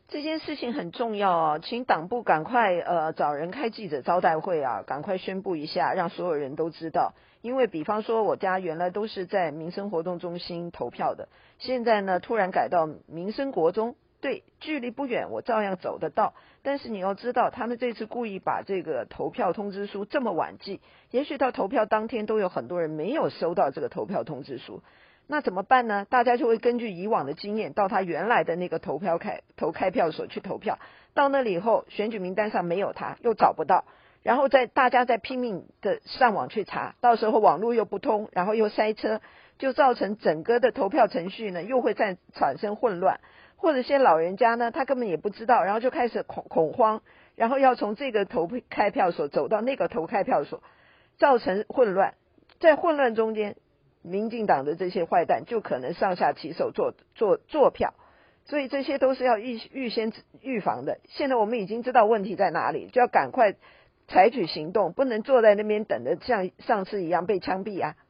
这件事情很重要哦，请党部赶快找人开记者招待会啊，赶快宣布一下，让所有人都知道。因为比方说我家原来都是在民生活动中心投票的，现在呢突然改到民生国中，对，距离不远，我照样走得到。但是你要知道，他们这次故意把这个投票通知书这么晚寄，也许到投票当天都有很多人没有收到这个投票通知书。那怎么办呢？大家就会根据以往的经验，到他原来的那个开票所去投票。到那里以后，选举名单上没有他，又找不到，然后大家再拼命的上网去查，到时候网络又不通，然后又塞车，就造成整个的投票程序呢又会再产生混乱。或者些老人家呢，他根本也不知道，然后就开始恐慌，然后要从这个开票所走到那个开票所，造成混乱。在混乱中间，民进党的这些坏蛋就可能上下其手做票，所以这些都是要预先预防的。现在我们已经知道问题在哪里，就要赶快采取行动，不能坐在那边等着像上次一样被枪毙啊。